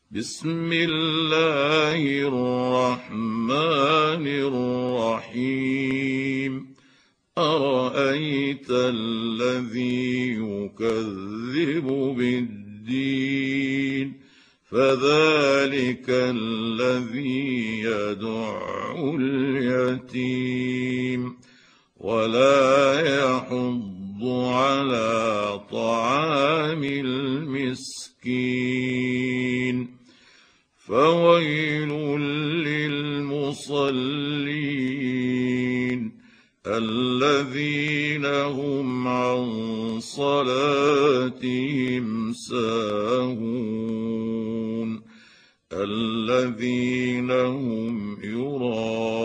بسم الله الرحمن الرحيم أرأيت الذي يكذب بالدين فذلك الذي يدع اليتيم ولا يحض على طعام المسكين فويل للمصلين الذين هم عن صلاتهم ساهون الذين هم يراءون